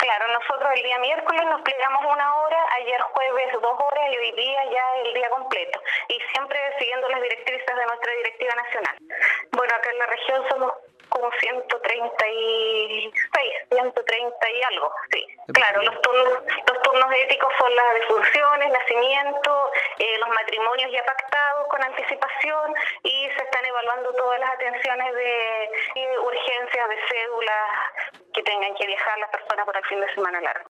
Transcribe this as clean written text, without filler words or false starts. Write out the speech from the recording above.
Claro, nosotros el día miércoles nos plegamos 1 hora, ayer jueves 2 horas y hoy día ya el día completo. Y siempre siguiendo las directrices de nuestra directiva nacional. Bueno, acá en la región somos como 130 y algo, sí. Claro, los turnos éticos son las defunciones, nacimiento, los matrimonios ya pactados con anticipación y se están evaluando todas las atenciones de urgencias, de cédulas que tengan que viajar las personas por el fin de semana largo.